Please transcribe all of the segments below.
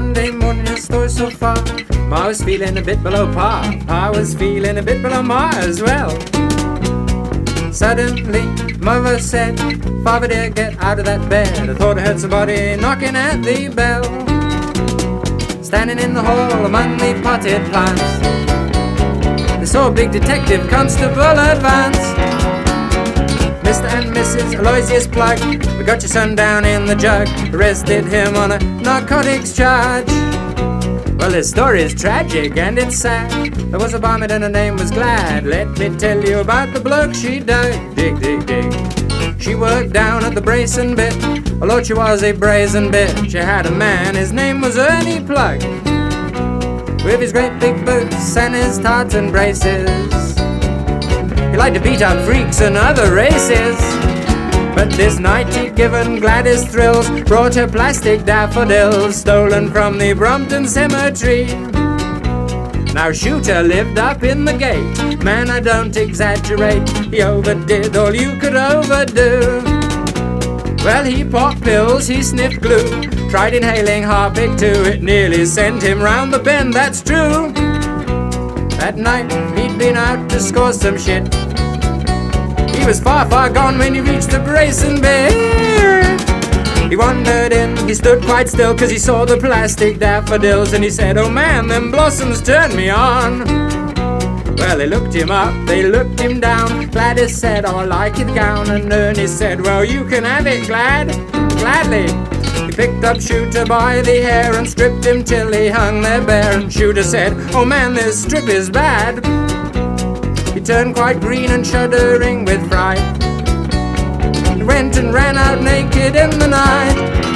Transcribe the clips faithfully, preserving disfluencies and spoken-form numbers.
Monday morning in the store so far, Ma was feeling a bit below par. Pa was feeling a bit below Ma as well. Suddenly, Mother said, "Father dear, get out of that bed. I thought I heard somebody knocking at the bell." Standing in the hall among the potted plants, they saw a big detective constable advance. "Mister and Missus Aloysius Plug, we got your son down in the jug. Arrested him on a narcotics charge." Well, this story is tragic and it's sad. There was a barmaid and her name was Glad. Let me tell you about the bloke she dug. Dig, dig, dig. She worked down at the Bracin' Bit. Oh Lord, she was a brazen bit. She had a man, his name was Ernie Plug, with his great big boots and his tartan braces. He liked to beat up freaks and other races. But this night he'd given Gladys thrills, brought her plastic daffodils, stolen from the Brompton Cemetery. Now Shooter lived up in the gate. Man, I don't exaggerate, he overdid all you could overdo. Well, he popped pills, he sniffed glue, tried inhaling Harpic too. It nearly sent him round the bend, that's true. That night he'd been out to score some shit. He was far, far gone when he reached the Bracin' Bit. He wandered in, he stood quite still, cause he saw the plastic daffodils. And he said, "Oh man, them blossoms turn me on." Well, they looked him up, they looked him down. Gladys said, "Oh, I like your gown." And Ernie said, "Well, you can have it, Glad, gladly." He picked up Shooter by the hair and stripped him till he hung there bare. And Shooter said, "Oh man, this strip is bad." He turned quite green and shuddering with fright, and went and ran out naked in the night.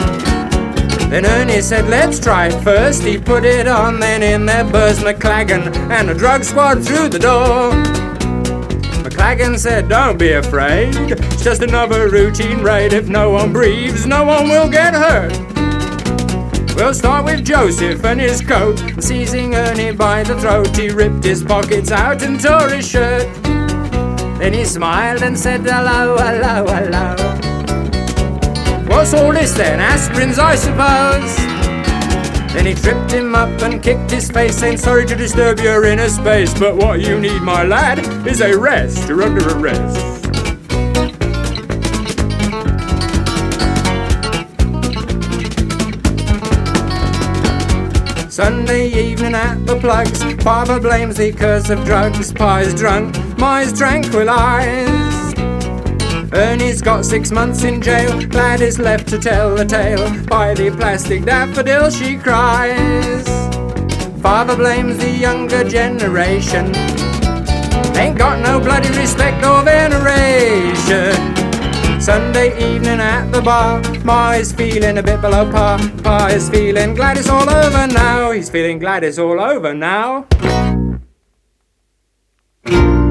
Then Ernie said, "Let's try it first." He put it on, then in there burst McLagan and a drug squad through the door. McLagan said, "Don't be afraid, it's just another routine raid. If no one breathes, no one will get hurt. We'll start with Joseph and his coat." And seizing Ernie by the throat, he ripped his pockets out and tore his shirt. Then he smiled and said, "Hello, hello, hello. What's all this then? Aspirins, I suppose." Then he tripped him up and kicked his face, saying, "Sorry to disturb your inner space, but what you need, my lad, is a rest. You're under arrest." Sunday evening at the Plugs, Father blames the curse of drugs. Pa is drunk, Ma is tranquilized. Ernie's got six months in jail. Gladys left to tell the tale. By the plastic daffodil she cries. Father blames the younger generation. Ain't got no bloody respect or veneration. Sunday evening at the bar, Ma is feeling a bit below par. Pa is feeling Gladys all over now. He's feeling Gladys all over now.